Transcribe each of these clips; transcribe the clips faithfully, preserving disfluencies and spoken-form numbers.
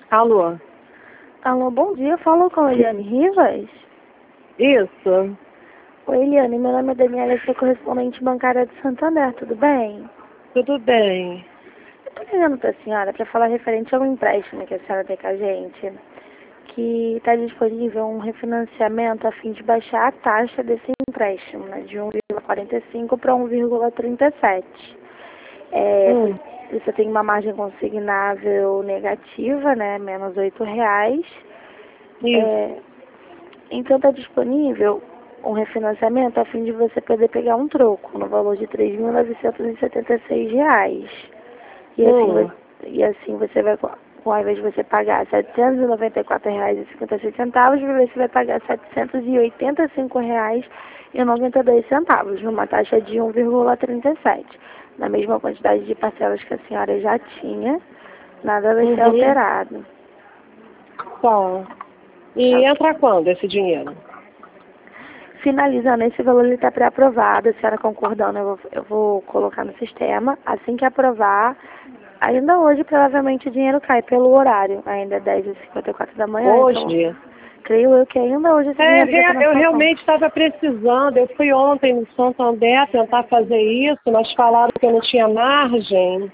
Alô? Alô, bom dia. Falo com a Eliane Rivas? Isso. Oi, Eliane. Meu nome é Daniela, sou correspondente bancária de Santander. Tudo bem? Tudo bem. Eu tô ligando pra senhora para falar referente a um empréstimo que a senhora tem com a gente, que está disponível um refinanciamento a fim de baixar a taxa desse empréstimo, né, de um vírgula quarenta e cinco para um vírgula trinta e sete. É, Hum. Você tem uma margem consignável negativa, né, menos oito reais. Isso. É, então está disponível um refinanciamento a fim de você poder pegar um troco no valor de três mil novecentos e setenta e seis reais. E assim, Hum. você, e assim você vai, ao invés de você pagar setecentos e noventa e quatro reais e cinquenta e seis centavos, você vai pagar setecentos e oitenta e cinco reais e noventa e dois centavos, numa taxa de um vírgula trinta e sete. Na mesma quantidade de parcelas que a senhora já tinha, nada vai ser Uhum. alterado. Tá. E entra quando esse dinheiro? Finalizando, esse valor está pré-aprovado. A senhora concordando, eu vou, eu vou colocar no sistema. Assim que aprovar, ainda hoje provavelmente o dinheiro cai pelo horário. Ainda é dez e cinquenta e quatro da manhã, Hoje? então creio eu que ainda hoje esse É, dinheiro já está na eu sua conta. realmente estava precisando. Eu fui ontem no Santander tentar fazer isso, mas falaram que eu não tinha margem.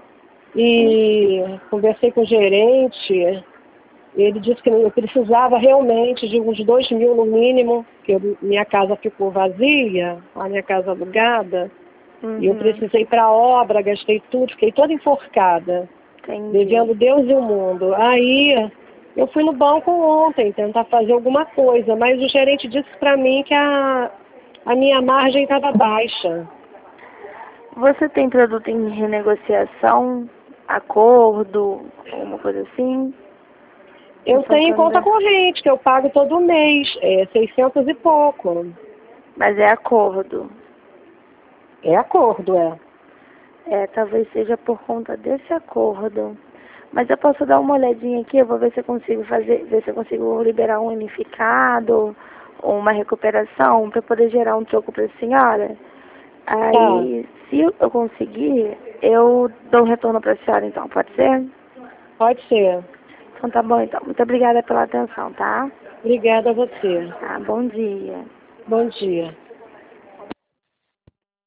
E conversei com o gerente. Ele disse que eu precisava realmente de uns dois mil no mínimo, porque eu- minha casa ficou vazia, a minha casa alugada. E eu Uhum, precisei para a obra, gastei tudo, fiquei toda enforcada, devendo entendi. Deus e o mundo. Aí eu fui no banco ontem tentar fazer alguma coisa, mas o gerente disse para mim que a, a minha margem estava baixa. Você tem produto em renegociação, acordo, alguma coisa assim? No Eu tenho conta Santander? corrente, que eu pago todo mês, é seiscentos e pouco. Mas é acordo. É acordo, é. É, talvez seja por conta desse acordo. Mas eu posso dar uma olhadinha aqui, eu vou ver se eu consigo fazer, ver se eu consigo liberar um unificado ou uma recuperação para poder gerar um troco para a senhora. Tá, Aí, se eu conseguir, eu dou um retorno para a senhora então, pode ser? pode ser. Então tá bom então. Muito obrigada pela atenção, tá? Obrigada a você. Tá, bom dia. Bom dia.